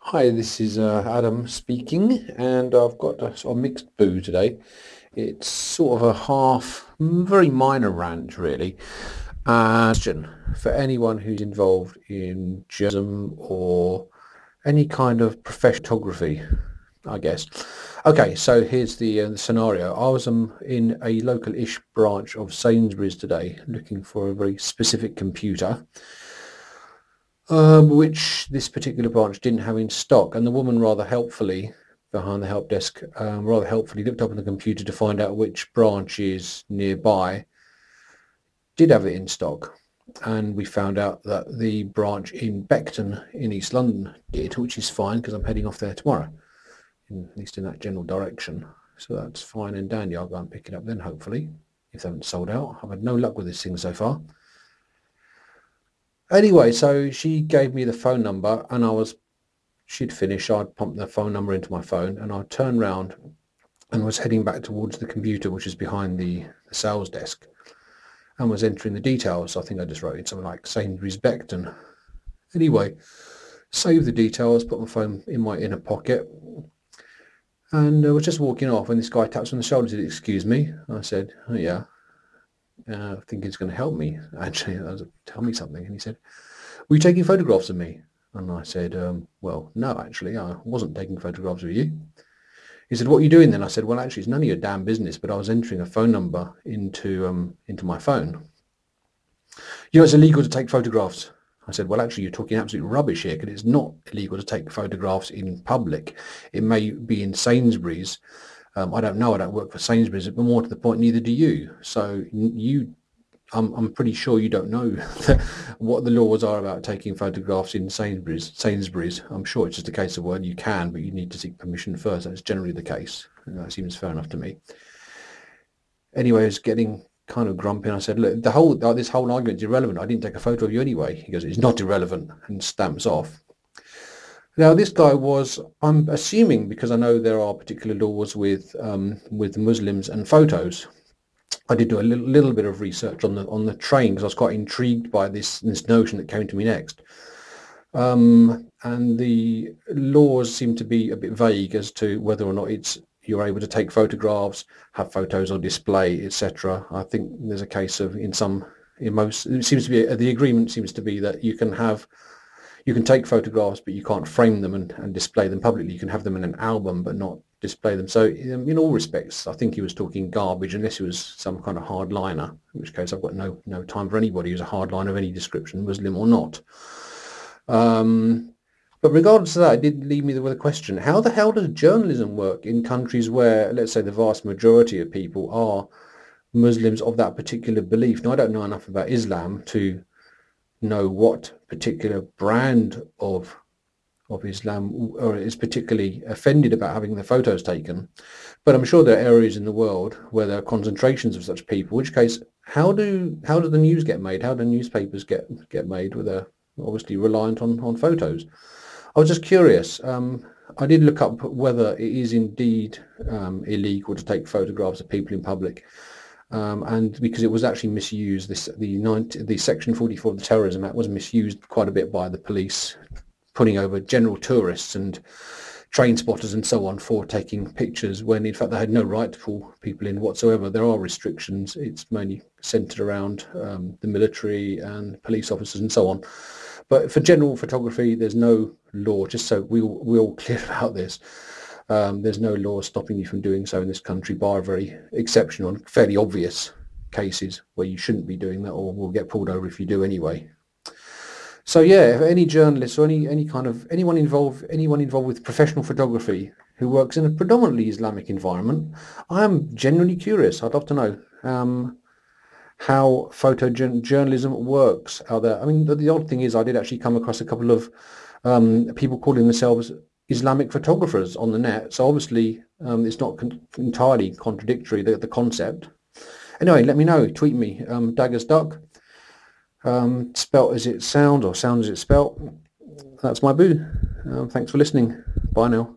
Hi, this is Adam speaking, and I've got a sort of mixed boo today. It's sort of a very minor rant, really. Question for anyone who's involved in journalism or any kind of professional photography, I guess. Okay, so here's the scenario. I was in a local-ish branch of Sainsbury's today, looking for a very specific computer which this particular branch didn't have in stock. And the woman rather helpfully, behind the help desk, rather helpfully looked up on the computer to find out which branches nearby did have it in stock. And we found out that the branch in Beckton in East London did, which is fine because I'm heading off there tomorrow, at least in that general direction. So that's fine and dandy. I'll go and pick it up then, hopefully, if they haven't sold out. I've had no luck with this thing so far. Anyway, so she gave me the phone number and she'd finished. I'd pumped the phone number into my phone and I turned round and was heading back towards the computer, which is behind the sales desk, and was entering the details. I think I just wrote in something like Sainsbury's Beckton. Anyway, saved the details, put my phone in my inner pocket, and I was just walking off when this guy taps on the shoulder and said, "Excuse me." I said, "Oh, yeah. I think he's going to help me, actually. Tell me something." And he said, "Were you taking photographs of me?" And I said, "Well, no, actually, I wasn't taking photographs of you." He said, "What are you doing then?" I said, "Well, actually, it's none of your damn business, but I was entering a phone number into my phone." "You know, it's illegal to take photographs." I said, "Well, actually, you're talking absolute rubbish here, because it's not illegal to take photographs in public. It may be in Sainsbury's. I don't know. I don't work for Sainsbury's, but more to the point, neither do you. So I'm pretty sure you don't know what the laws are about taking photographs in Sainsbury's. I'm sure it's just a case of, well, you can, but you need to seek permission first. That's generally the case. And that seems fair enough to me. Anyway, I was getting kind of grumpy, and I said, "Look, this whole argument's irrelevant. I didn't take a photo of you anyway." He goes, "It's not irrelevant," and stamps off. Now, this guy was, I'm assuming, because I know there are particular laws with Muslims and photos. I did do a little bit of research on the train because I was quite intrigued by this notion that came to me next. And the laws seem to be a bit vague as to whether or not you're able to take photographs, have photos on display, etc. I think there's a case of in most, it seems to be the agreement seems to be that you can take photographs, but you can't frame them and display them publicly. You can have them in an album, but not display them. So in all respects, I think he was talking garbage, unless he was some kind of hardliner, in which case I've got no time for anybody who's a hardliner of any description, Muslim or not. But regardless of that, it did leave me with a question. How the hell does journalism work in countries where, let's say, the vast majority of people are Muslims of that particular belief? Now, I don't know enough about Islam to know what particular brand of Islam or is particularly offended about having their photos taken. But I'm sure there are areas in the world where there are concentrations of such people, in which case, how do the news get made? How do newspapers get made where they're obviously reliant on photos? I was just curious. I did look up whether it is indeed illegal to take photographs of people in public. And because it was actually misused, the Section 44 of the Terrorism Act was misused quite a bit by the police, putting over general tourists and train spotters and so on for taking pictures when in fact they had no right to pull people in whatsoever. There are restrictions. It's mainly centered around the military and police officers and so on. But for general photography, there's no law, just so we're all clear about this. There's no law stopping you from doing so in this country, bar very exceptional and fairly obvious cases where you shouldn't be doing that or will get pulled over if you do anyway. So yeah, if any journalists or any kind of anyone involved with professional photography who works in a predominantly Islamic environment, I am genuinely curious. I'd love to know how photojournalism works out there. I mean, the odd thing is I did actually come across a couple of people calling themselves Islamic photographers on the net. So obviously it's not entirely contradictory, the concept. Anyway, let me know. Tweet me, Daggers Duck, spelt as it sounds or sounds as it spelt. That's my boo. Thanks for listening. Bye now.